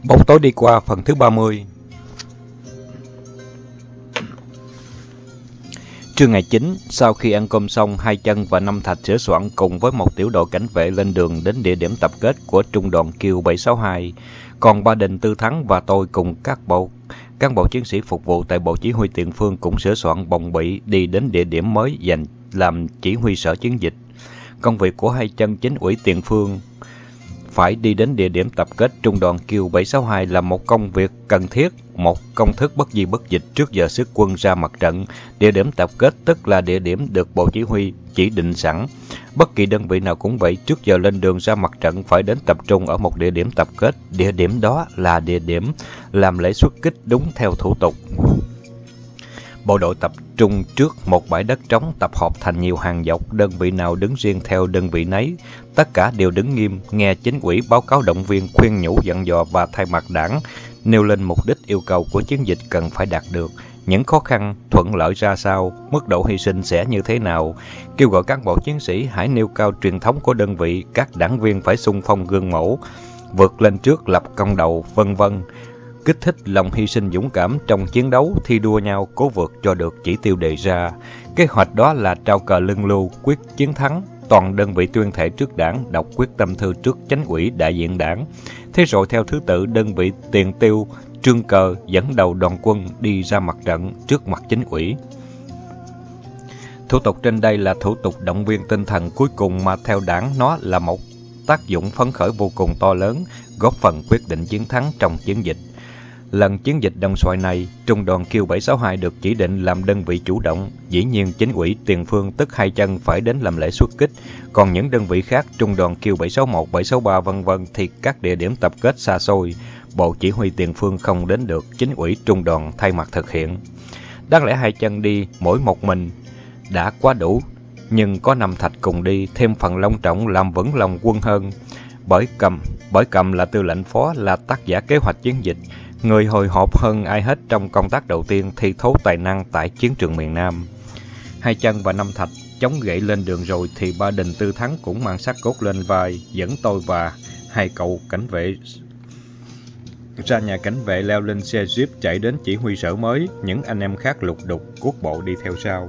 Bóng tối đi qua phần thứ 30. Trưa ngày 9, sau khi ăn cơm xong, Hai Chân và Năm Thạch sửa soạn cùng với một tiểu đội cảnh vệ lên đường đến địa điểm tập kết của trung đoàn Kiều 762. Còn Ba Đình, Tư Thắng và tôi cùng các cán bộ chiến sĩ phục vụ tại Bộ Chỉ huy Tiền phương cũng sửa soạn bồng bỉ đi đến địa điểm mới dành làm chỉ huy sở chiến dịch. Công việc của Hai Chân chính ủy Tiền phương phải đi đến địa điểm tập kết trung đoàn Kiều 762 là một công việc cần thiết, một công thức bất di bất dịch trước giờ xuất quân ra mặt trận. Địa điểm tập kết tức là địa điểm được Bộ Chỉ huy chỉ định sẵn. Bất kỳ đơn vị nào cũng vậy, trước giờ lên đường ra mặt trận phải đến tập trung ở một địa điểm tập kết. Địa điểm đó là địa điểm làm lễ xuất kích đúng theo thủ tục. Bộ đội tập trung trước một bãi đất trống, tập hợp thành nhiều hàng dọc, đơn vị nào đứng riêng theo đơn vị nấy. Tất cả đều đứng nghiêm, nghe chính ủy báo cáo động viên, khuyên nhủ dặn dò và thay mặt đảng nêu lên mục đích yêu cầu của chiến dịch cần phải đạt được, những khó khăn, thuận lợi ra sao, mức độ hy sinh sẽ như thế nào. Kêu gọi cán bộ chiến sĩ hãy nêu cao truyền thống của đơn vị, các đảng viên phải xung phong gương mẫu, vượt lên trước lập công đầu, vân vân. Kích thích lòng hy sinh dũng cảm trong chiến đấu, thi đua nhau cố vượt cho được chỉ tiêu đề ra. Kế hoạch đó là trao cờ lưng lưu, quyết chiến thắng. Toàn đơn vị tuyên thệ trước đảng, đọc quyết tâm thư trước chánh ủy đại diện đảng. Thế rồi theo thứ tự đơn vị tiền tiêu, trương cờ dẫn đầu đoàn quân đi ra mặt trận trước mặt chính ủy. Thủ tục trên đây là thủ tục động viên tinh thần cuối cùng mà theo đảng nó là một tác dụng phấn khởi vô cùng to lớn, góp phần quyết định chiến thắng trong chiến dịch. Lần chiến dịch Đồng Xoài này, trung đoàn Kiều 762 được chỉ định làm đơn vị chủ động. Dĩ nhiên chính ủy Tiền phương tức Hai Chân phải đến làm lễ xuất kích. Còn những đơn vị khác, trung đoàn Kiều 761, 763 vân vân thì các địa điểm tập kết xa xôi. Bộ Chỉ huy Tiền phương không đến được, chính ủy trung đoàn thay mặt thực hiện. Đáng lẽ Hai Chân đi mỗi một mình đã quá đủ, nhưng có Năm Thạch cùng đi thêm phần long trọng làm vững lòng quân hơn. Bởi Cầm là tư lệnh phó, là tác giả kế hoạch chiến dịch. Người hồi hộp hơn ai hết trong công tác đầu tiên thi thố tài năng tại chiến trường miền Nam. Hai Chân và Năm Thạch chống gậy lên đường rồi thì Ba Đình, Tư Thắng cũng mang xác cốt lên vai, dẫn tôi và hai cậu cảnh vệ ra nhà cảnh vệ, leo lên xe Jeep chạy đến chỉ huy sở mới. Những anh em khác lục đục cuốc bộ đi theo sau.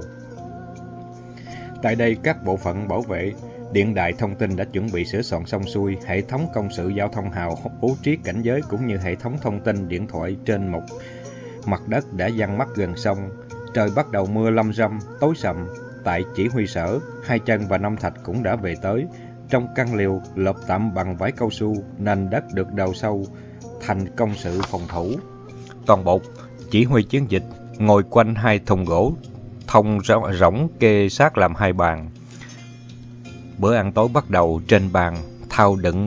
Tại đây các bộ phận bảo vệ, điện đài thông tin đã chuẩn bị sửa soạn xong xuôi, hệ thống công sự giao thông hào bố trí cảnh giới cũng như hệ thống thông tin điện thoại trên một mặt đất đã giăng mắt gần sông. Trời bắt đầu mưa lâm râm, tối sầm. Tại chỉ huy sở, Hai Chân và Năm Thạch cũng đã về tới. Trong căn lều lợp tạm bằng vải cao su, nền đất được đào sâu thành công sự phòng thủ. Toàn bộ chỉ huy chiến dịch ngồi quanh hai thùng gỗ thông rỗng kê sát làm hai bàn. Bữa ăn tối bắt đầu. Trên bàn thau đựng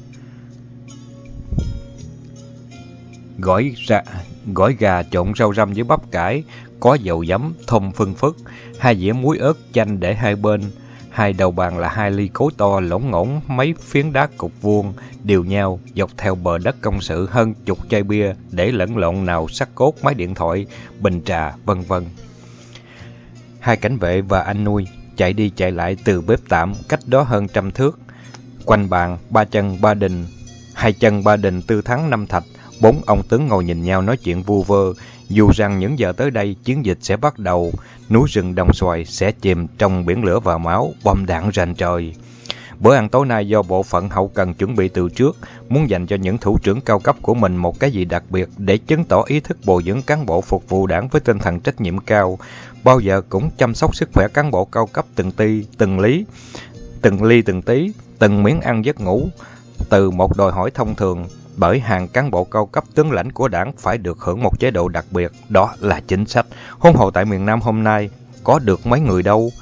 gỏi gà trộn rau răm với bắp cải, có dầu giấm, thơm phưng phức, hai dĩa muối ớt chanh để hai bên. Hai đầu bàn là hai ly cối to lỗng ngỗng, mấy phiến đá cục vuông đều nhau dọc theo bờ đất công sự, hơn chục chai bia để lẫn lộn nào sắt cốt, máy điện thoại, bình trà, vân vân. Hai cảnh vệ và anh nuôi chạy đi chạy lại từ bếp tạm cách đó hơn 100 thước. Quanh bàn, Hai Chân, Ba Đình, Tư Thắng, Năm Thạch, bốn ông tướng ngồi nhìn nhau nói chuyện vu vơ, dù rằng những giờ tới đây chiến dịch sẽ bắt đầu, núi rừng Đồng Xoài sẽ chìm trong biển lửa và máu, bom đạn rành trời. Bữa ăn tối nay do bộ phận hậu cần chuẩn bị từ trước, muốn dành cho những thủ trưởng cao cấp của mình một cái gì đặc biệt để chứng tỏ ý thức bồi dưỡng cán bộ phục vụ đảng với tinh thần trách nhiệm cao, bao giờ cũng chăm sóc sức khỏe cán bộ cao cấp từng ly từng tí, từng miếng ăn giấc ngủ, từ một đòi hỏi thông thường, bởi hàng cán bộ cao cấp tướng lãnh của đảng phải được hưởng một chế độ đặc biệt, đó là chính sách. Huống hồ tại miền Nam hôm nay có được mấy người đâu.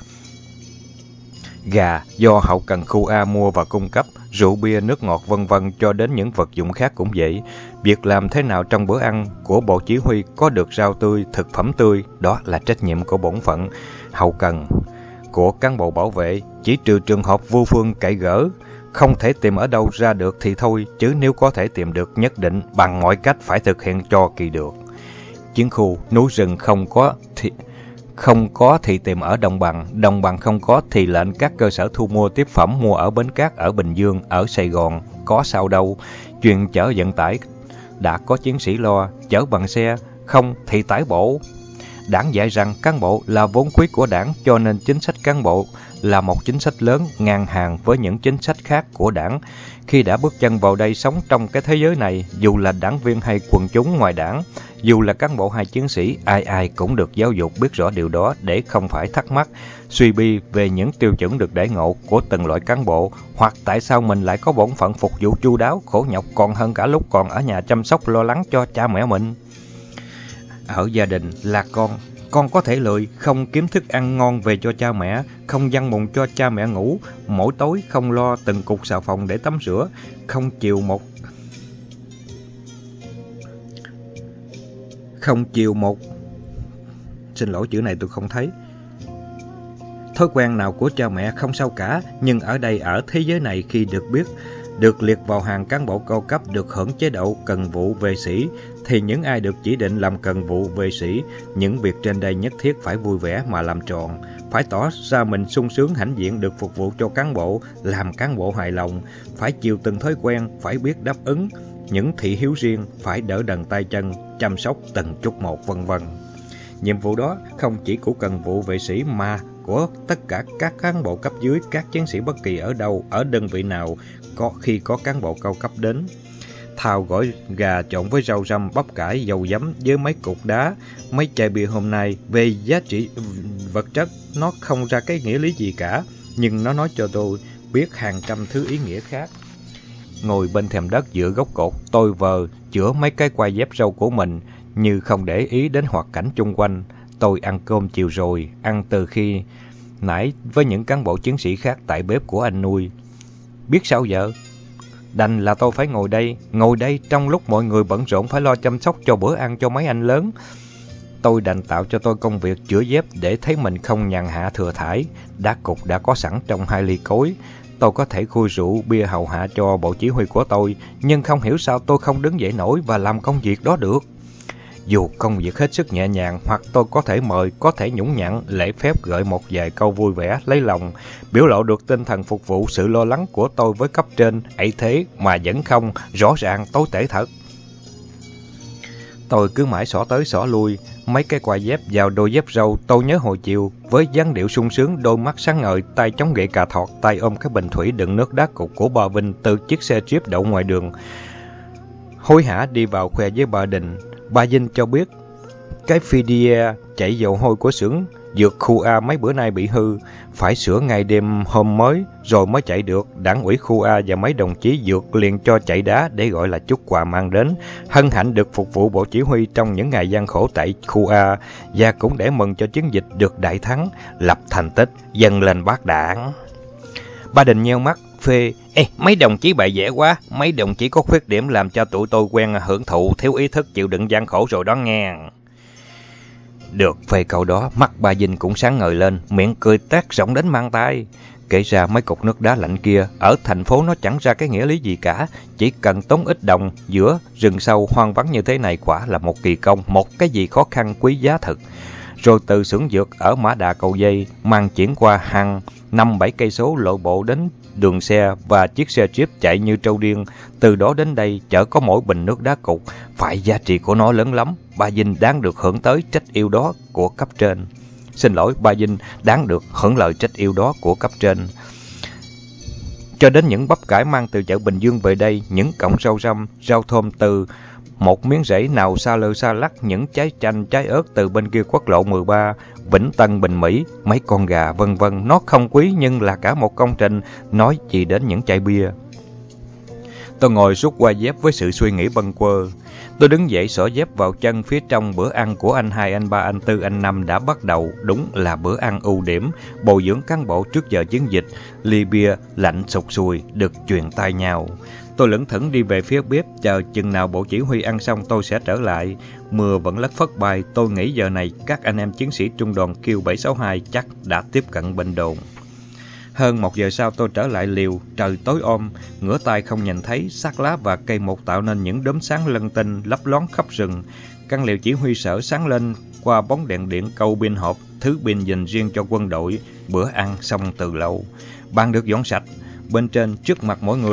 Gà do hậu cần khu A mua và cung cấp, rượu bia, nước ngọt vân vân cho đến những vật dụng khác cũng vậy. Việc làm thế nào trong bữa ăn của bộ chỉ huy có được rau tươi, thực phẩm tươi, đó là trách nhiệm của bổn phận hậu cần của cán bộ bảo vệ, chỉ trừ trường hợp vô phương cậy gỡ, không thể tìm ở đâu ra được thì thôi, chứ nếu có thể tìm được nhất định bằng mọi cách phải thực hiện cho kỳ được. Chiến khu núi rừng không có thì tìm ở đồng bằng không có thì lệnh các cơ sở thu mua tiếp phẩm mua ở Bến Cát, ở Bình Dương, ở Sài Gòn, có sao đâu. Chuyện chở vận tải đã có chiến sĩ lo, chở bằng xe, không thì tái bộ. Đảng dạy rằng cán bộ là vốn quý của đảng, cho nên chính sách cán bộ là một chính sách lớn ngang hàng với những chính sách khác của đảng. Khi đã bước chân vào đây sống trong cái thế giới này, dù là đảng viên hay quần chúng ngoài đảng, dù là cán bộ hay chiến sĩ, ai ai cũng được giáo dục biết rõ điều đó để không phải thắc mắc, suy bi về những tiêu chuẩn được đãi ngộ của từng loại cán bộ, hoặc tại sao mình lại có bổn phận phục vụ chu đáo, khổ nhọc còn hơn cả lúc còn ở nhà chăm sóc lo lắng cho cha mẹ mình. Ở gia đình là con có thể lười, không kiếm thức ăn ngon về cho cha mẹ, không giăng mùng cho cha mẹ ngủ, mỗi tối không lo từng cục xà phòng để tắm rửa, không chiều một xin lỗi, chữ này tôi không thấy. Thói quen nào của cha mẹ không sao cả, nhưng ở đây, ở thế giới này, khi được liệt vào hàng cán bộ cao cấp được hưởng chế độ cần vụ vệ sĩ, thì những ai được chỉ định làm cần vụ vệ sĩ, những việc trên đây nhất thiết phải vui vẻ mà làm tròn, phải tỏ ra mình sung sướng hãnh diện được phục vụ cho cán bộ, làm cán bộ hài lòng, phải chiều từng thói quen, phải biết đáp ứng những thị hiếu riêng, phải đỡ đần tay chân, chăm sóc từng chút một, vân vân. Nhiệm vụ đó không chỉ của cần vụ vệ sĩ mà của tất cả các cán bộ cấp dưới, các chiến sĩ bất kỳ ở đâu, ở đơn vị nào, khi có cán bộ cao cấp đến. Thao gỏi gà trộn với rau răm, bắp cải, dầu giấm với mấy cục đá, mấy chai bia hôm nay, về giá trị vật chất nó không ra cái nghĩa lý gì cả, nhưng nó nói cho tôi biết hàng trăm thứ ý nghĩa khác. Ngồi bên thềm đất giữa gốc cột, tôi vờ chữa mấy cái quai dép râu của mình, như không để ý đến hoạt cảnh chung quanh. Tôi ăn cơm chiều rồi, ăn từ khi nãy với những cán bộ chiến sĩ khác tại bếp của anh nuôi. Biết sao giờ? Đành là tôi phải ngồi đây trong lúc mọi người bận rộn phải lo chăm sóc cho bữa ăn cho mấy anh lớn. Tôi đành tạo cho tôi công việc chữa dép để thấy mình không nhàn hạ thừa thãi. Đá cục đã có sẵn trong 2 ly cối. Tôi có thể khui rượu, bia hầu hạ cho bộ chỉ huy của tôi, nhưng không hiểu sao tôi không đứng dậy nổi và làm công việc đó được. Dù công việc hết sức nhẹ nhàng, hoặc tôi có thể mời, có thể nhũng nhặn, lễ phép gợi một vài câu vui vẻ, lấy lòng, biểu lộ được tinh thần phục vụ, sự lo lắng của tôi với cấp trên, ấy thế mà vẫn không, rõ ràng tối tệ thật. Tôi cứ mãi xỏ tới xỏ lui, mấy cái quai dép vào đôi dép râu. Tôi nhớ hồi chiều, với dáng điệu sung sướng, đôi mắt sáng ngời, tay chống gậy cà thọt, tay ôm cái bình thủy đựng nước đá cục của bà Vinh từ chiếc xe Jeep đậu ngoài đường, hối hả đi vào khoe với bà Đình. Bà Vinh cho biết cái Fidia chạy dầu hôi của xưởng dược khu A mấy bữa nay bị hư, phải sửa ngày đêm hôm mới rồi mới chạy được. Đảng ủy khu A và mấy đồng chí dược liền cho chạy đá để gọi là chút quà mang đến, hân hạnh được phục vụ bộ chỉ huy trong những ngày gian khổ tại khu A, và cũng để mừng cho chiến dịch được đại thắng, lập thành tích, dâng lên bác Đảng. Bà Đình nheo mắt phê: mấy đồng chí bại vẽ quá, mấy đồng chí có khuyết điểm làm cho tụi tôi quen hưởng thụ, thiếu ý thức chịu đựng gian khổ rồi đó nghe. Được phê câu đó, mắt bà Vinh cũng sáng ngời lên, miệng cười tét rộng đến mang tai. Kể ra mấy cục nước đá lạnh kia, ở thành phố nó chẳng ra cái nghĩa lý gì cả, chỉ cần tốn ít đồng giữa rừng sâu hoang vắng như thế này quả là một kỳ công, một cái gì khó khăn quý giá thực. Rồi từ xưởng dược ở Mã Đà Cầu Dây mang chuyển qua hàng 5-7 cây số lộ bộ đến đường xe và chiếc xe Jeep chạy như trâu điên. Từ đó đến đây chở có mỗi bình nước đá cục, phải giá trị của nó lớn lắm. Bà Vinh đáng được hưởng tới trách yêu đó của cấp trên. Xin lỗi, bà Vinh đáng được hưởng lời trách yêu đó của cấp trên. Cho đến những bắp cải mang từ chợ Bình Dương về đây, những cọng rau răm, rau thơm từ một miếng rẫy nào xa lơ xa lắc, những trái chanh, trái ớt từ bên kia quốc lộ 13, Vĩnh Tân, Bình Mỹ, mấy con gà vân vân. Nó không quý nhưng là cả một công trình, nói gì đến những chai bia. Tôi ngồi rút qua dép với sự suy nghĩ bâng quơ. Tôi đứng dậy xỏ dép vào chân. Phía trong bữa ăn của anh 2, anh 3, anh 4, anh 5 đã bắt đầu. Đúng là bữa ăn ưu điểm, bồi dưỡng cán bộ trước giờ chiến dịch. Ly bia lạnh sục sùi được truyền tai nhau. Tôi lững thững đi về phía bếp, chờ chừng nào bộ chỉ huy ăn xong tôi sẽ trở lại. Mưa vẫn lất phất bay, tôi nghĩ giờ này các anh em chiến sĩ trung đoàn Q762 chắc đã tiếp cận bên đồn. Hơn 1 giờ sau tôi trở lại liều, trời tối om, ngửa tay không nhìn thấy, xác lá và cây một tạo nên những đốm sáng lân tinh lấp loáng khắp rừng. Căn liều chỉ huy sở sáng lên qua bóng đèn điện câu pin hộp, thứ pin dành riêng cho quân đội. Bữa ăn xong từ lâu, bàn được dọn sạch. Bên trên trước mặt mỗi người,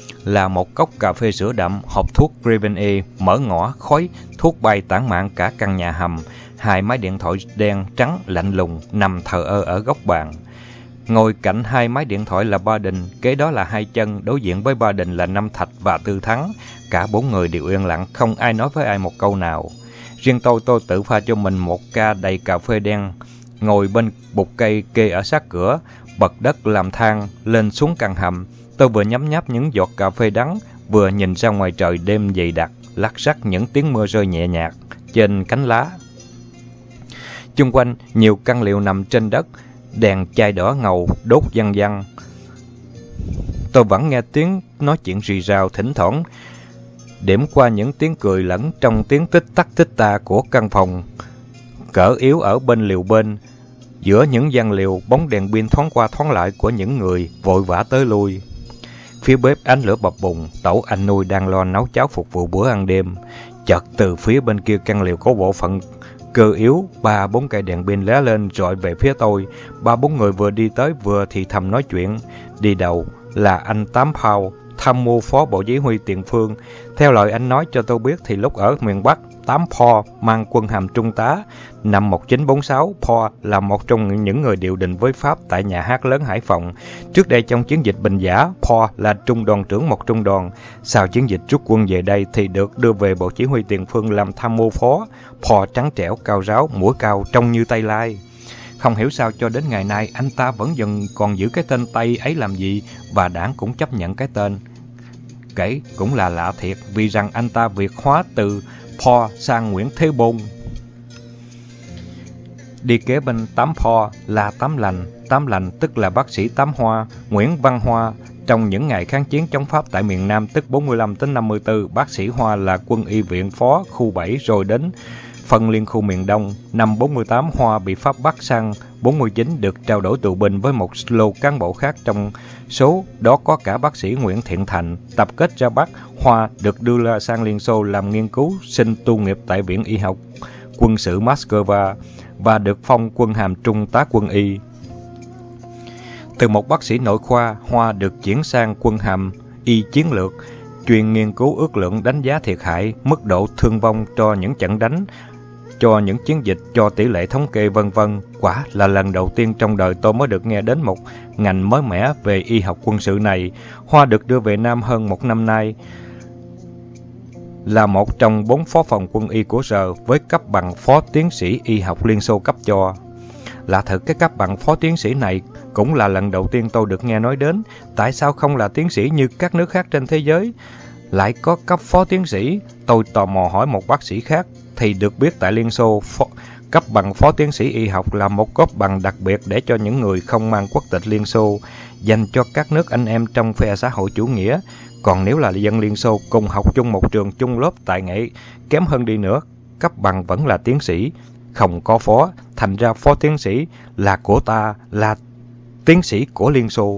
là một cốc cà phê sữa đậm, hộp thuốc Grivene, mở ngõ, khói, thuốc bay tản mạn cả căn nhà hầm, 2 máy điện thoại đen trắng lạnh lùng nằm thờ ơ ở góc bàn. Ngồi cạnh 2 máy điện thoại là Ba Đình, kế đó là Hai Chân, đối diện với Ba Đình là Năm Thạch và Tư Thắng. Cả 4 người đều yên lặng, không ai nói với ai một câu nào. Riêng tôi tự pha cho mình một ca đầy cà phê đen, ngồi bên bụt cây kê ở sát cửa, bật đất làm thang, lên xuống căn hầm. Tôi vừa nhấm nháp những giọt cà phê đắng, vừa nhìn ra ngoài trời đêm dày đặc, lắc rắc những tiếng mưa rơi nhẹ nhạt trên cánh lá. Chung quanh, nhiều căn liệu nằm trên đất, đèn chai đỏ ngầu, đốt văng văng. Tôi vẫn nghe tiếng nói chuyện rì rào thỉnh thoảng, điểm qua những tiếng cười lẫn trong tiếng tích tắc tích ta của căn phòng cỡ yếu ở bên liều bên. Giữa những gian liều, bóng đèn pin thoáng qua thoáng lại của những người vội vã tới lui. Phía bếp ánh lửa bập bùng, Tẩu anh nuôi đang lo nấu cháo phục vụ bữa ăn đêm. Chợt từ phía bên kia căn liều có bộ phận cơ yếu, 3-4 cây đèn pin lóe lên rọi về phía tôi. 3-4 người vừa đi tới vừa thì thầm nói chuyện. Đi đầu là anh Tám Phao, tham mưu phó bộ chỉ huy tiền phương. Theo lời anh nói cho tôi biết thì lúc ở miền Bắc, Tám Phò mang quân hàm trung tá. Năm 1946, Phò là một trong những người điều đình với Pháp tại nhà hát lớn Hải Phòng. Trước đây trong chiến dịch Bình Giả, Phò là trung đoàn trưởng một trung đoàn. Sau chiến dịch rút quân về đây thì được đưa về bộ chỉ huy tiền phương làm tham mưu phó. Phò trắng trẻo, cao ráo, mũi cao, trông như Tây Lai. Không hiểu sao cho đến ngày nay anh ta vẫn còn giữ cái tên Tây ấy làm gì, và đảng cũng chấp nhận cái tên. Kể cũng là lạ thiệt, vì rằng anh ta Việt hóa từ Phò sang Nguyễn Thế Bôn. Đi kế bên Tám Phò là Tám Lành. Tám Lành tức là bác sĩ Tám Hoa, Nguyễn Văn Hoa. Trong những ngày kháng chiến chống Pháp tại miền Nam tức 45 đến 54, bác sĩ Hoa là quân y viện phó khu 7 rồi đến phân liên khu miền Đông. Năm 48, Hoa bị Pháp bắt sang 49 được trao đổi tù binh với một lô cán bộ khác, trong số đó có cả bác sĩ Nguyễn Thiện Thành. Tập kết ra Bắc, Hoa được đưa sang Liên Xô làm nghiên cứu sinh tu nghiệp tại Viện Y học quân sự Moscow và được phong quân hàm trung tá quân y. Từ một bác sĩ nội khoa, Hoa được chuyển sang quân hàm y chiến lược, chuyên nghiên cứu ước lượng đánh giá thiệt hại, mức độ thương vong cho những trận đánh, cho những chiến dịch, cho tỷ lệ thống kê vân vân. Quả là lần đầu tiên trong đời tôi mới được nghe đến một ngành mới mẻ về y học quân sự này. Hoa được đưa về Nam hơn 1 năm nay, là một trong 4 phó phòng quân y của Sở với cấp bằng phó tiến sĩ y học Liên Xô cấp cho. Lạ thật, cái cấp bằng phó tiến sĩ này cũng là lần đầu tiên tôi được nghe nói đến. Tại sao không là tiến sĩ như các nước khác trên thế giới, lại có cấp phó tiến sĩ? Tôi tò mò hỏi một bác sĩ khác thì được biết tại Liên Xô, cấp bằng phó tiến sĩ y học là một cấp bằng đặc biệt để cho những người không mang quốc tịch Liên Xô, dành cho các nước anh em trong phe xã hội chủ nghĩa. Còn nếu là dân Liên Xô cùng học chung một trường chung lớp tài nghệ kém hơn đi nữa, cấp bằng vẫn là tiến sĩ, không có phó, thành ra phó tiến sĩ là của ta, là tiến sĩ của Liên Xô.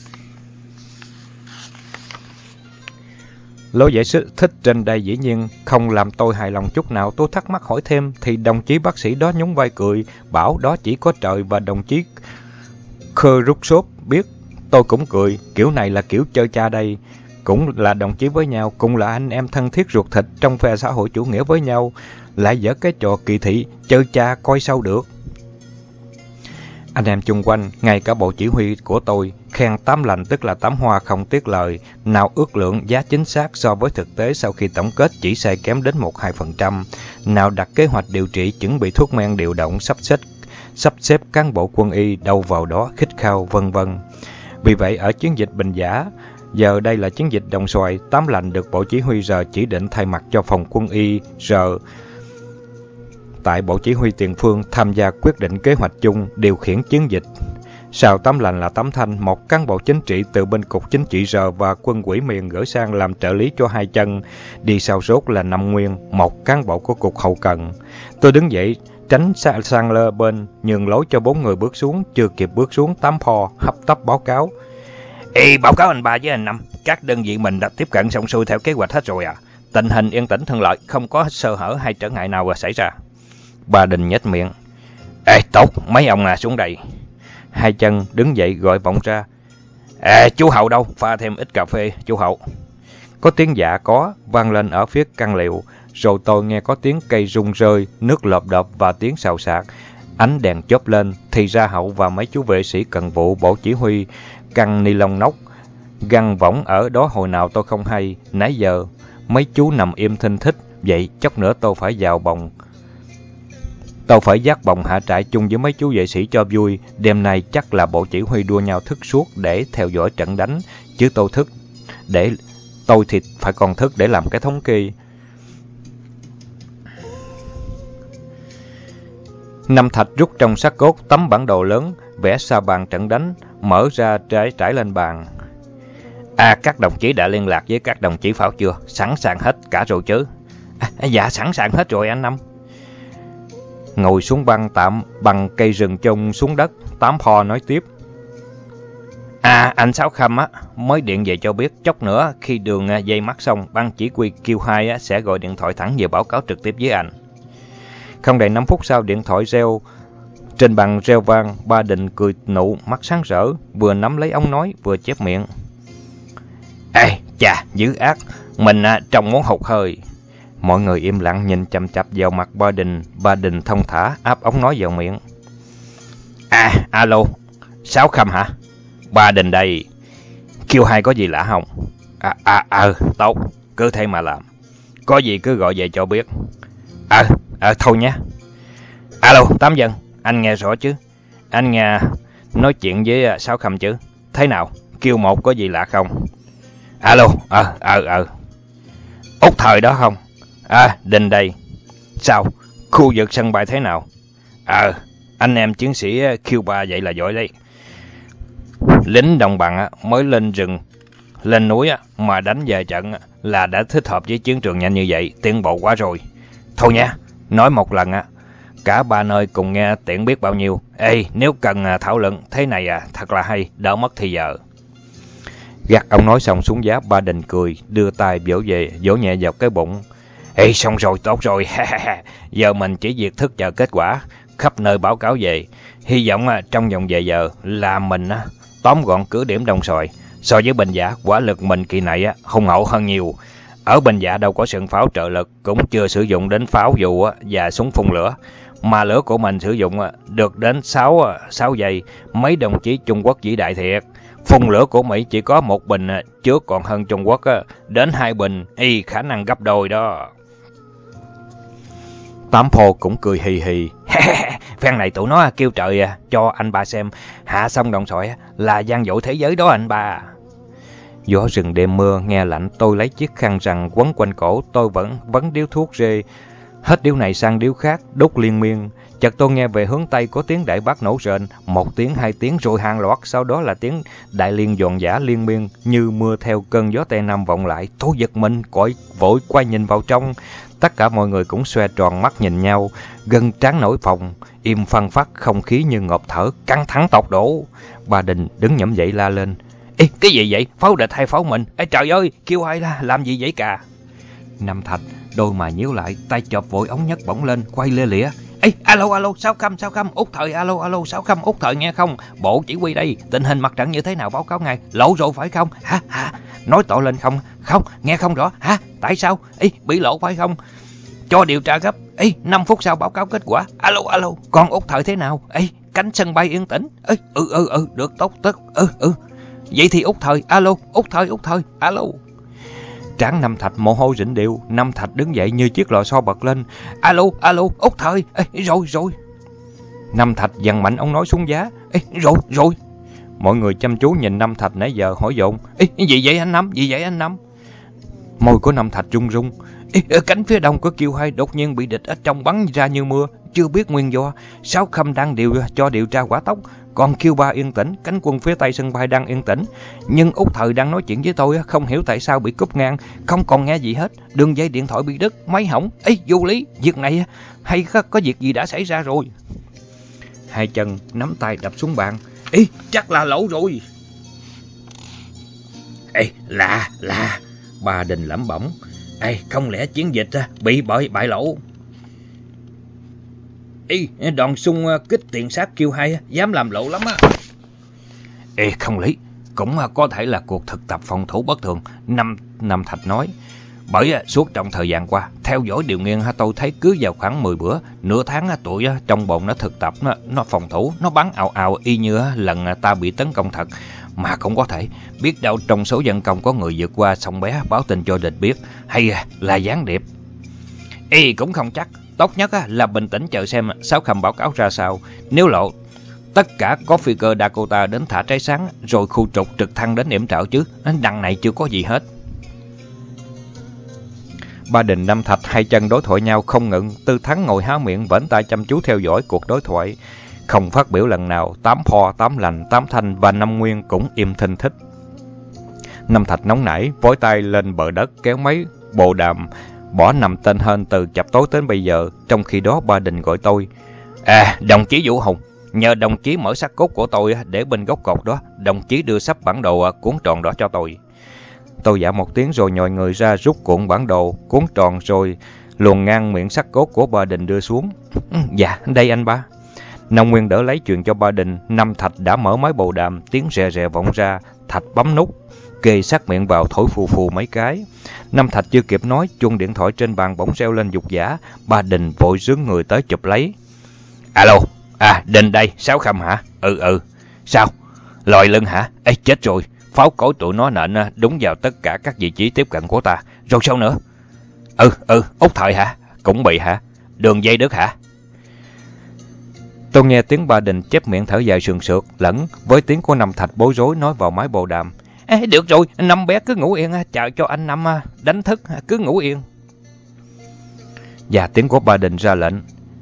Lối giải thích trên đây dĩ nhiên không làm tôi hài lòng chút nào. Tôi thắc mắc hỏi thêm thì đồng chí bác sĩ đó nhún vai cười, bảo đó chỉ có trời và đồng chí Khrushchev biết. Tôi cũng cười, kiểu này là kiểu chơi cha đây. Cũng là đồng chí với nhau, cũng là anh em thân thiết ruột thịt trong phe xã hội chủ nghĩa với nhau, lại dở cái trò kỳ thị chơi cha coi sao được. Anh em chung quanh, ngay cả bộ chỉ huy của tôi, khen Tám Lành tức là Tám Hoa không tiếc lời, nào ước lượng giá chính xác so với thực tế sau khi tổng kết chỉ sai kém đến 1-2%, nào đặt kế hoạch điều trị, chuẩn bị thuốc men, điều động, sắp xếp cán bộ quân y đâu vào đó, khích khao, vân vân. Vì vậy, ở chiến dịch Bình Giả, giờ đây là chiến dịch Đồng Xoài, Tám Lành được bộ chỉ huy R chỉ định thay mặt cho phòng quân y R tại bộ chỉ huy tiền phương tham gia quyết định kế hoạch chung, điều khiển chiến dịch. Sau Tám Lành là Tám Thanh, một cán bộ chính trị từ bên cục chính trị R và quân ủy miền gửi sang làm trợ lý cho Hai Chân. Đi sau rốt là Năm Nguyên, một cán bộ của cục hậu cần. Tôi đứng dậy tránh sang lơ bên, nhường lối cho 4 người bước xuống. Chưa kịp bước xuống, Tám Phò hấp tấp báo cáo: báo cáo anh Ba với anh Năm, các đơn vị mình đã tiếp cận xong xuôi theo kế hoạch hết rồi à. Tình hình yên tĩnh thuận lợi, không có sơ hở hay trở ngại nào xảy ra. Ba Đình nhếch miệng: tốt, mấy ông xuống đây. Hai Chân đứng dậy gọi vọng ra: Chú Hậu đâu? Pha thêm ít cà phê, chú Hậu. Có tiếng dạ có vang lên ở phía căn liệu, rồi tôi nghe có tiếng cây rung rơi, nước lợp đợp và tiếng xào xạc. Ánh đèn chớp lên, thì ra Hậu và mấy chú vệ sĩ cần vụ bộ chỉ huy căng ni lông nóc găng võng ở đó hồi nào tôi không hay. Nãy giờ mấy chú nằm im thinh thích, vậy chốc nữa tôi phải vào bồng. Tôi phải dắt bồng hạ trại chung với mấy chú vệ sĩ cho vui. Đêm nay chắc là bộ chỉ huy đua nhau thức suốt để theo dõi trận đánh, chứ tôi thì phải còn thức để làm cái thống kê. Năm Thạch rút trong xác cốt tấm bản đồ lớn, vẽ sa bàn trận đánh, mở ra trải lên bàn. Các đồng chí đã liên lạc với các đồng chí pháo chưa? Sẵn sàng hết cả rồi chứ? Dạ, sẵn sàng hết rồi anh Năm. Ngồi xuống băng tạm bằng cây rừng chông xuống đất, Tám Pho nói tiếp. Anh Sáu Khâm mới điện về cho biết chốc nữa khi đường dây mắt xong, ban chỉ huy Q2 sẽ gọi điện thoại thẳng về báo cáo trực tiếp với anh. Không đầy 5 phút sau, điện thoại reo. Trên bàn reo vang, Ba Định cười nụ, mắt sáng rỡ, vừa nắm lấy ống nói, vừa chép miệng. Chà, dữ ác, mình trông muốn hụt hơi. Mọi người im lặng nhìn chằm chằm vào mặt Ba Định. Ba Định thông thả áp ống nói vào miệng. Alo, Sáu Khâm hả? Ba Định đây. Q2 có gì lạ không? Tốt, cứ thế mà làm. Có gì cứ gọi về cho biết. Thôi nhé. Alo, Tám Dân, anh nghe rõ chứ? Anh nghe nói chuyện với Sáu Khâm chứ? Thế nào, Q1 có gì lạ không? Alo, Út Thời đó không? Định đây. Sao, khu vực sân bay thế nào? Anh em chiến sĩ Q3 vậy là giỏi đấy. Lính đồng bằng mới lên rừng, lên núi mà đánh vài trận là đã thích hợp với chiến trường nhanh như vậy, tiến bộ quá rồi. Thôi nha, nói một lần cả ba nơi cùng nghe tiện biết bao nhiêu. Nếu cần thảo luận thế này thật là hay, đỡ mất thì giờ. Gạt ông nói xong xuống giá, Ba Định cười, đưa tay vỗ nhẹ vào cái bụng. Xong rồi, tốt rồi. Giờ mình chỉ việc thức chờ kết quả, khắp nơi báo cáo về. Hy vọng trong vòng vài giờ là mình tóm gọn cứ điểm Đồng Xoài. So với Bình Dạ, quả lực mình kỳ này hùng hậu hơn nhiều. Ở Bình Dạ đâu có sừng pháo trợ lực, cũng chưa sử dụng đến pháo dù và súng phun lửa. Mà lửa của mình sử dụng được đến 6 giây. Mấy đồng chí Trung Quốc vĩ đại thiệt. Phun lửa của Mỹ chỉ có 1 bình trước, còn hơn Trung Quốc đến 2 bình. Khả năng gấp đôi đó. Tám Pho cũng cười hì hì. Phen này tụi nó kêu trời cho anh ba xem, hạ xong Đồng Xoài là gian dội thế giới đó anh ba. Gió rừng đêm mưa, nghe lạnh, tôi lấy chiếc khăn rằng quấn quanh cổ, tôi vẫn điếu thuốc rê. Hết điếu này sang điếu khác, đốt liên miên. Chợt tôi nghe về hướng Tây có tiếng đại bác nổ rền, 1 tiếng, 2 tiếng rồi hàng loạt, sau đó là tiếng đại liên giòn giã liên miên như mưa theo cơn gió Tây Nam vọng lại. Tôi giật mình, vội quay nhìn vào trong. Tất cả mọi người cũng xoe tròn mắt nhìn nhau, gân trán nổi phồng, im phăng phắc, không khí như ngộp thở, căng thẳng tột độ. Ba Định đứng nhẫm dậy la lên. Cái gì vậy? Pháo địch hay pháo mình? Trời ơi, kêu ai la, làm gì vậy cả? Năm Thạch đôi mà nhíu lại, tay chộp vội ống nhấc bổng lên, quay lê lịa. Alo, Sáu Khâm, Út Thời, alo, Sáu Khâm, Út Thời nghe không? Bộ chỉ huy đây, tình hình mặt trận như thế nào báo cáo ngay? Lộ rồi phải không? Hả? Nói tội lên không? Không, nghe không rõ. Hả? Tại sao? Bị lộ phải không? Cho điều tra gấp. 5 phút sau báo cáo kết quả. Alo, còn Út Thời thế nào? Cánh sân bay yên tĩnh. Được, tốt. Vậy thì Út Thời, alo, Út Thời, alo. Trán Năm Thạch mồ hôi rịnh đều. Năm Thạch đứng dậy như chiếc lò xo bật lên. Alo, Út Thời. Rồi. Năm Thạch giằng mạnh ông nói xuống giá. Rồi. Mọi người chăm chú nhìn Năm Thạch nãy giờ hỏi dồn. Gì vậy anh Năm? Môi của Năm Thạch run run. Cánh phía đông của Q2 đột nhiên bị địch ở trong bắn ra như mưa, chưa biết nguyên do. Sáu Khâm đang điều tra hỏa tốc, còn Q3 yên tĩnh, cánh quân phía tây sân bay đang yên tĩnh. Nhưng Út Thời đang nói chuyện với tôi, không hiểu tại sao bị cúp ngang, không còn nghe gì hết. Đường dây điện thoại bị đứt, máy hỏng. Vô lý, việc này hay có việc gì đã xảy ra rồi. Hai chân nắm tay đập xuống bàn. Chắc là lỗ rồi. Là Ba Định lẩm bẩm. Không lẽ chiến dịch bị bại lộ? Đoàn xung kích tiền sát Q2 dám làm lộ lắm á. Không lý, cũng có thể là cuộc thực tập phòng thủ bất thường, Nam Thạch nói. Bởi suốt trong thời gian qua, theo dõi điều nghiên tôi thấy cứ vào khoảng 10 bữa, nửa tháng tụi trong bồn nó thực tập, nó phòng thủ, nó bắn ào ào y như lần ta bị tấn công thật. Mà cũng có thể, biết đâu trong số dân công có người vượt qua sông Bé báo tin cho địch biết, hay là gián điệp. Cũng không chắc, tốt nhất là bình tĩnh chờ xem Sáu Khâm báo cáo ra sao. Nếu lộ tất cả có phi cơ Dakota đến thả trái sáng, rồi khu trục trực thăng đến yểm trợ chứ, đằng này chưa có gì hết. Ba Đình, Nam Thạch hai chân đối thoại nhau không ngừng. Tư Thắng ngồi há miệng vẫn tay chăm chú theo dõi cuộc đối thoại, không phát biểu lần nào. Tám Pho, Tám Lành, Tám Thanh và Năm Nguyên cũng im thinh thích. Nam Thạch nóng nảy vối tay lên bờ đất kéo mấy bộ đàm bỏ nằm tên hên từ chập tối đến bây giờ. Trong khi đó Ba Đình gọi tôi. Đồng chí Vũ Hùng, nhờ đồng chí mở xác cốt của tôi để bên góc cột đó. Đồng chí đưa sắp bản đồ cuốn tròn đó cho tôi. Tôi dạ một tiếng rồi nhòi người ra rút cuộn bản đồ cuốn tròn rồi luồn ngang miệng xác cốt của Ba Đình đưa xuống. Dạ, đây anh Ba. Năm Nguyên đỡ lấy chuyện cho Ba Đình. Nam Thạch đã mở máy bầu đàm, tiếng rè rè vọng ra. Thạch bấm nút, kề sát miệng vào thổi phù phù mấy cái. Nam Thạch chưa kịp nói, chuông điện thoại trên bàn bỗng reo lên dục dã. Ba Đình vội rướn người tới chụp lấy. Alo, Đình đây, Sáu Khâm hả? Sao? Lòi lưng hả? Chết rồi, pháo cối tụi nó nện đúng vào tất cả các vị trí tiếp cận của ta. Rồi sao nữa? Út Thời hả? Cũng bị hả? Đường dây Đức hả? Tôi nghe tiếng Ba Đình chép miệng thở dài sườn sượt lẫn với tiếng của Nam Thạch bối rối nói vào máy bồ đàm. Được rồi, Năm bé cứ ngủ yên, chờ cho anh Năm đánh thức, cứ ngủ yên. Và tiếng của Ba Đình ra lệnh.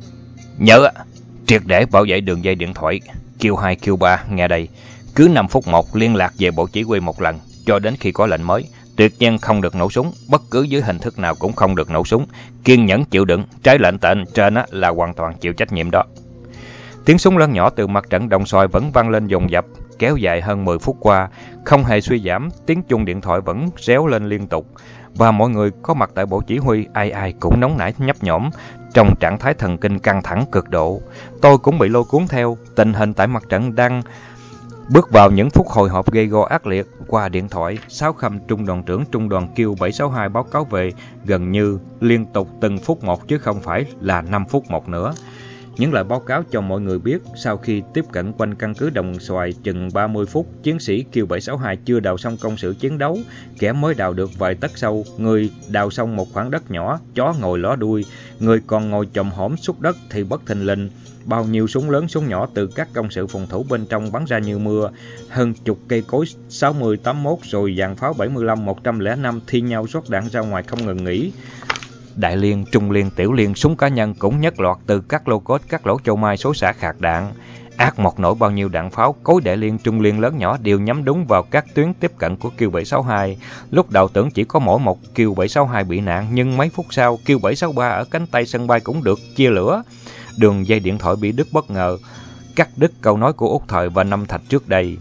Nhớ triệt để bảo vệ đường dây điện thoại Q2, Q3, nghe đây. Cứ 5 phút một liên lạc về bộ chỉ huy một lần, cho đến khi có lệnh mới. Tuyệt nhiên không được nổ súng, bất cứ dưới hình thức nào cũng không được nổ súng. Kiên nhẫn chịu đựng, trái lệnh tên trên là hoàn toàn chịu trách nhiệm đó. Tiếng súng lớn nhỏ từ mặt trận đồng xoài vẫn vang lên dồn dập, kéo dài hơn 10 phút qua, không hề suy giảm. Tiếng chuông điện thoại vẫn réo lên liên tục, và mọi người có mặt tại bộ chỉ huy ai cũng nóng nảy nhấp nhổm, trong trạng thái thần kinh căng thẳng cực độ. Tôi cũng bị lôi cuốn theo. Tình hình tại mặt trận đang bước vào những phút hồi hộp gây go ác liệt. Qua điện thoại, Sáu Khâm, trung đoàn trưởng trung đoàn Q762 báo cáo về gần như liên tục từng phút một chứ không phải là 5 phút một nữa. Những lời báo cáo cho mọi người biết, sau khi tiếp cận quanh căn cứ Đồng Xoài chừng 30 phút, chiến sĩ Q762 chưa đào xong công sự chiến đấu. Kẻ mới đào được vài tấc sâu, người đào xong một khoảng đất nhỏ, chó ngồi ló đuôi, người còn ngồi chồm hổm xúc đất thì bất thình lình. Bao nhiêu súng lớn súng nhỏ từ các công sự phòng thủ bên trong bắn ra như mưa. Hơn chục cây cối 60, 81 rồi dàn pháo 75, 105 thi nhau rót đạn ra ngoài không ngừng nghỉ. Đại liên, trung liên, tiểu liên, súng cá nhân cũng nhất loạt từ các lô cốt, các lỗ châu mai xối xả khạc đạn. Ác một nổi bao nhiêu đạn pháo, cối đại liên, trung liên lớn nhỏ đều nhắm đúng vào các tuyến tiếp cận của Q762. Lúc đầu tưởng chỉ có mỗi một Q762 bị nạn, nhưng mấy phút sau, Q763 ở cánh tay sân bay cũng được chia lửa. Đường dây điện thoại bị đứt bất ngờ, cắt đứt câu nói của Út Thời và Năm Thạch trước đây.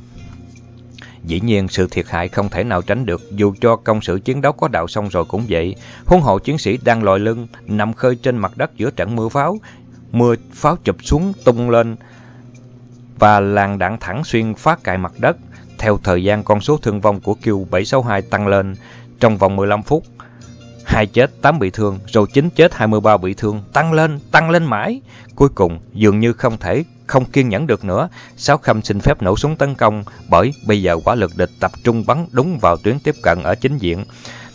Dĩ nhiên sự thiệt hại không thể nào tránh được, dù cho công sự chiến đấu có đào xong rồi cũng vậy. Huống hồ chiến sĩ đang lòi lưng nằm khơi trên mặt đất giữa trận mưa pháo chụp xuống tung lên và làn đạn thẳng xuyên phá cài mặt đất. Theo thời gian, con số thương vong của Q762 tăng lên. Trong vòng 15 phút, 2 chết 8 bị thương, rồi 9 chết 23 bị thương, tăng lên mãi. Cuối cùng dường như không kiên nhẫn được nữa, Sáu Khâm xin phép nổ súng tấn công, bởi bây giờ hỏa lực địch tập trung bắn đúng vào tuyến tiếp cận ở chính diện.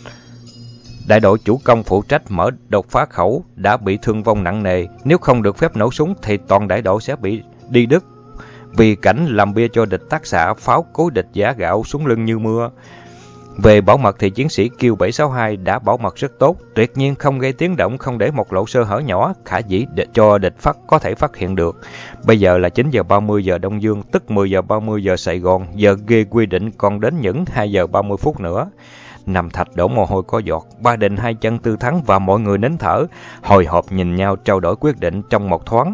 Đại đội chủ công phụ trách mở đột phá khẩu đã bị thương vong nặng nề, nếu không được phép nổ súng thì toàn đại đội sẽ bị đi đứt. Vì cảnh làm bia cho địch tác xạ, pháo cối địch giả gạo xuống lưng như mưa. Về bảo mật thì chiến sĩ Q762 đã bảo mật rất tốt, tuyệt nhiên không gây tiếng động, không để một lỗ sơ hở nhỏ khả dĩ cho địch có thể phát hiện được. Bây giờ là 9 giờ 30 giờ Đông Dương, tức 10 giờ 30 giờ Sài Gòn, giờ ghi quy định còn đến những 2 giờ 30 phút nữa. Nam Thạch đổ mồ hôi có giọt, Ba Đình hai chân Tư Thắng và mọi người nín thở, hồi hộp nhìn nhau trao đổi quyết định trong một thoáng.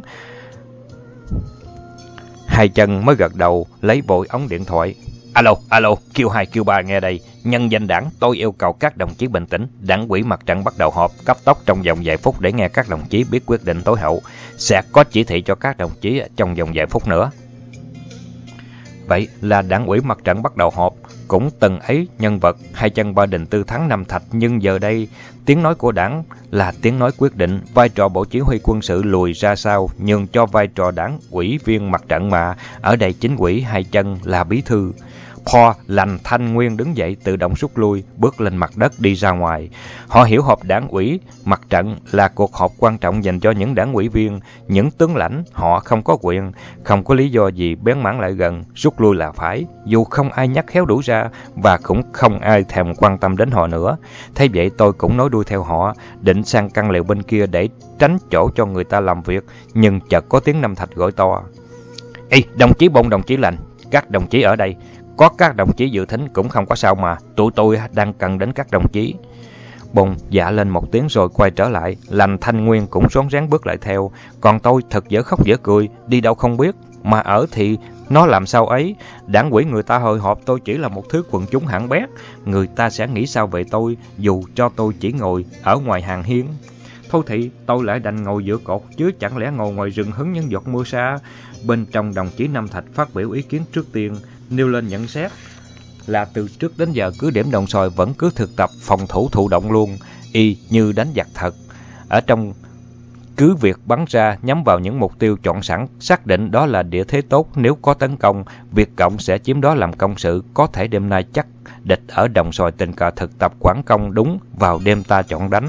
Hai chân mới gật đầu, lấy vội ống điện thoại. Alo, Q2, Q3 nghe đây. Nhân danh đảng, tôi yêu cầu các đồng chí bình tĩnh. Đảng ủy mặt trận bắt đầu họp cấp tốc trong vòng vài phút để nghe các đồng chí biết quyết định tối hậu. Sẽ có chỉ thị cho các đồng chí trong vòng vài phút nữa. Vậy là đảng ủy mặt trận bắt đầu họp. Cũng từng ấy nhân vật, Hai Chân, Ba Đình, Tư Thắng, Nam Thạch, nhưng giờ đây tiếng nói của đảng là tiếng nói quyết định. Vai trò bộ chỉ huy quân sự lùi ra sau, nhường cho vai trò đảng ủy viên mặt trận, mà ở đây chính ủy Hai Chân là bí thư. Paul, Lành, Thanh Nguyên đứng dậy tự động rút lui, bước lên mặt đất đi ra ngoài. Họ hiểu họp đảng ủy mặt trận là cuộc họp quan trọng dành cho những đảng ủy viên, những tướng lãnh. Họ không có quyền, không có lý do gì bén mảng lại gần, rút lui là phải, dù không ai nhắc khéo đủ ra và cũng không ai thèm quan tâm đến họ nữa. Thế vậy tôi cũng nối đuôi theo họ, định sang căn lều bên kia để tránh chỗ cho người ta làm việc, nhưng chợt có tiếng Nam Thạch gọi to: "Ê, đồng chí Bông, đồng chí Lành, các đồng chí ở đây. Có các đồng chí dự thính cũng không có sao mà, tụi tôi đang cần đến các đồng chí." Bông dạ lên một tiếng rồi quay trở lại. Lành, Thanh Nguyên cũng rón rén bước lại theo. Còn tôi thật dở khóc dở cười, đi đâu không biết, mà ở thì nó làm sao ấy. Đảng ủy người ta hội họp, tôi chỉ là một thứ quần chúng hạng bét. Người ta sẽ nghĩ sao về tôi, dù cho tôi chỉ ngồi ở ngoài hàng hiên. Thôi thì tôi lại đành ngồi giữa cột, chứ chẳng lẽ ngồi ngoài rừng hứng những giọt mưa sa. Bên trong, đồng chí Nam Thạch phát biểu ý kiến trước tiên, nêu lên nhận xét là từ trước đến giờ cứ điểm Đồng Xoài vẫn cứ thực tập phòng thủ thụ động luôn, y như đánh giặc thật. Ở trong cứ việc bắn ra nhắm vào những mục tiêu chọn sẵn, xác định đó là địa thế tốt, nếu có tấn công, Việt Cộng sẽ chiếm đó làm công sự. Có thể đêm nay chắc địch ở Đồng Xoài tình cờ thực tập quảng công đúng vào đêm ta chọn đánh.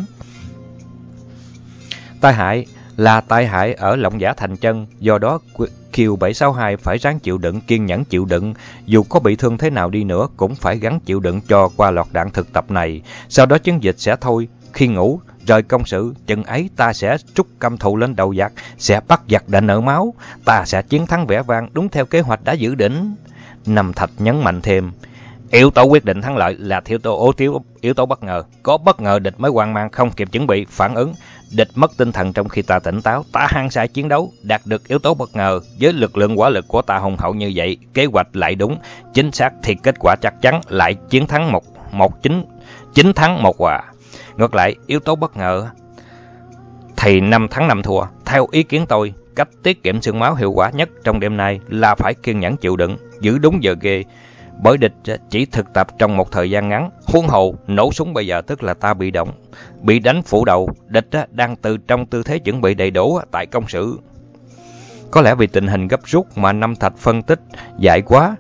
Tai hại là tai hại ở Lộng Giả Thành Chân, do đó Kiều 762 phải ráng chịu đựng, kiên nhẫn chịu đựng, dù có bị thương thế nào đi nữa cũng phải gắng chịu đựng cho qua loạt đạn thực tập này. Sau đó chiến dịch sẽ thôi, khi ngủ rời công sự, chừng ấy ta sẽ trút căm thù lên đầu giặc, sẽ bắt giặc đã nợ máu, ta sẽ chiến thắng vẻ vang đúng theo kế hoạch đã dự định. Nam Thạch nhấn mạnh thêm: yếu tố quyết định thắng lợi là yếu tố bất ngờ. Có bất ngờ địch mới hoang mang, không kịp chuẩn bị, phản ứng. Địch mất tinh thần trong khi ta tỉnh táo, ta hăng say chiến đấu, đạt được yếu tố bất ngờ. Với lực lượng hỏa lực của ta hùng hậu như vậy, kế hoạch lại đúng, chính xác thì kết quả chắc chắn lại chiến thắng chín thắng 1 hòa. Ngược lại, yếu tố bất ngờ thì 5 thắng 5 thua. Theo ý kiến tôi, cách tiết kiệm xương máu hiệu quả nhất trong đêm nay là phải kiên nhẫn chịu đựng, giữ đúng giờ ghê. Bởi địch chỉ thực tập trong một thời gian ngắn, huống hồ nổ súng bây giờ tức là ta bị động, bị đánh phủ đầu. Địch đang trong tư thế chuẩn bị đầy đủ tại công sự. Có lẽ vì tình hình gấp rút mà Nam Thạch phân tích dại quá.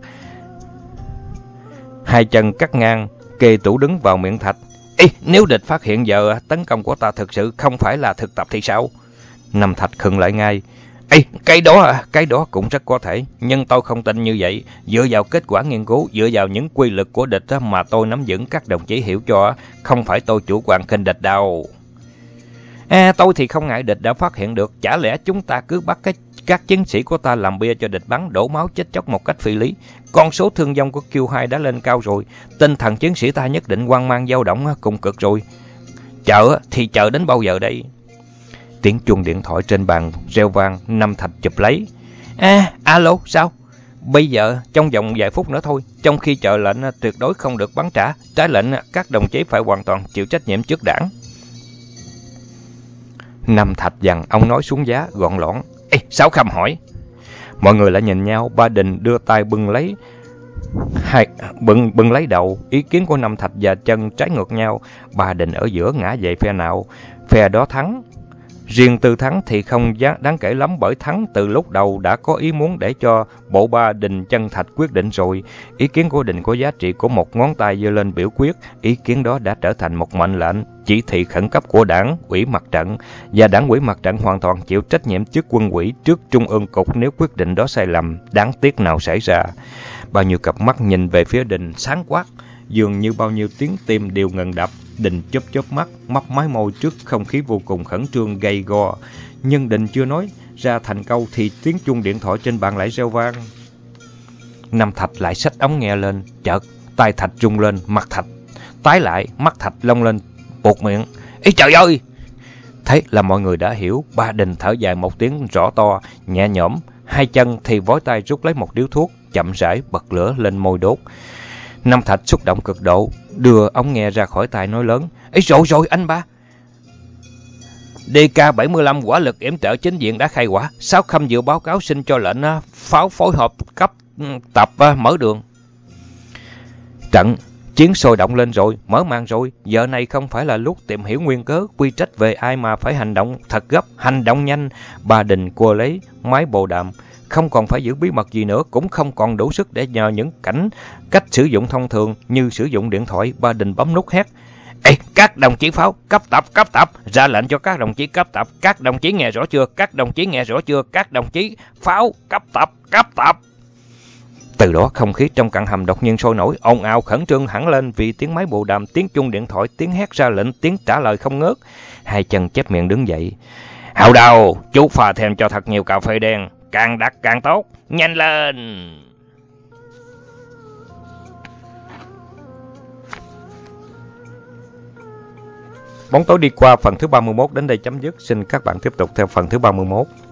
Hai Chân cắt ngang, kê tủ đứng vào miệng Thạch: "Ê, nếu địch phát hiện giờ tấn công của ta thực sự không phải là thực tập thì sao?" Nam Thạch khựng lại ngay: "Ê, cái đó cũng rất có thể, nhưng tôi không tin như vậy. Dựa vào kết quả nghiên cứu, dựa vào những quy luật của địch mà tôi nắm vững, các đồng chí hiểu cho, không phải tôi chủ quan khinh địch đâu." Tôi thì không ngại địch đã phát hiện được, chả lẽ chúng ta cứ bắt các chiến sĩ của ta làm bia cho địch bắn, đổ máu chết chóc một cách phi lý. Con số thương vong của Q2 đã lên cao rồi, tinh thần chiến sĩ ta nhất định hoang mang dao động cùng cực rồi. Chờ đến bao giờ đây? Tiếng chuông điện thoại trên bàn reo vang, Nam Thạch chụp lấy. Alo, sao? Bây giờ, trong vòng vài phút nữa thôi, trong khi chờ lệnh tuyệt đối không được bắn trả, trái lệnh các đồng chí phải hoàn toàn chịu trách nhiệm trước đảng. Nam Thạch dằn ông nói xuống giá, gọn lõn. Sáu Khâm hỏi. Mọi người lại nhìn nhau, Ba Đình đưa tay bưng lấy đầu. Ý kiến của Nam Thạch và Chân trái ngược nhau. Ba Đình ở giữa ngã về phe nào, phe đó thắng. Riêng Tư Thắng thì không đáng kể lắm, bởi Thắng từ lúc đầu đã có ý muốn để cho bộ Ba Đình Chân Thạch quyết định rồi. Ý kiến của Đình có giá trị của một ngón tay giơ lên biểu quyết. Ý kiến đó đã trở thành một mệnh lệnh, chỉ thị khẩn cấp của đảng ủy mặt trận, và đảng ủy mặt trận hoàn toàn chịu trách nhiệm trước quân ủy, trước trung ương cục nếu quyết định đó sai lầm, đáng tiếc nào xảy ra. Bao nhiêu cặp mắt nhìn về phía Đình sáng quắc, dường như bao nhiêu tiếng tim đều ngừng đập. Đình chớp mắt, mấp máy môi trước không khí vô cùng khẩn trương gay go. Nhưng Đình chưa nói ra thành câu thì tiếng chuông điện thoại trên bàn lại reo vang. Nam Thạch lại xách ống nghe lên, chợt tay Thạch rung lên, mặt Thạch tái lại, mắt Thạch long lên, buột miệng: "Ý trời ơi!" Thế là mọi người đã hiểu. Ba Đình thở dài một tiếng rõ to, nhẹ nhõm. Hai Chân thì vói tay rút lấy một điếu thuốc, chậm rãi bật lửa lên môi đốt. Nam Thạch xúc động cực độ, đưa ống nghe ra khỏi tay nói lớn: Rồi anh ba, DK-75 hỏa lực yểm trợ chính diện đã khai hỏa. Sáu Khâm vừa báo cáo xin cho lệnh pháo phối hợp cấp tập mở đường. Trận chiến sôi động lên rồi, mở màn rồi, giờ này không phải là lúc tìm hiểu nguyên cớ, quy trách về ai mà phải hành động thật gấp, hành động nhanh. Ba Đình cua lấy máy bồ đàm, không còn phải giữ bí mật gì nữa, cũng không còn đủ sức để nhờ những cách sử dụng thông thường như sử dụng điện thoại. Ba Đình bấm nút hét: Ê, các đồng chí pháo, cấp tập, ra lệnh cho các đồng chí cấp tập, các đồng chí nghe rõ chưa, các đồng chí nghe rõ chưa, các đồng chí pháo, cấp tập. Từ đó không khí trong căn hầm đột nhiên sôi nổi, ồn ào khẩn trương hẳn lên vì tiếng máy bồ đàm, tiếng chuông điện thoại, tiếng hét ra lệnh, tiếng trả lời không ngớt. Hai Chân chép miệng đứng dậy. Hậu đầu, chú pha thêm cho thật nhiều cà phê đen, càng đặc càng tốt, nhanh lên. Bóng tối đi qua, phần thứ 31 đến đây chấm dứt. Xin các bạn tiếp tục theo phần thứ 31.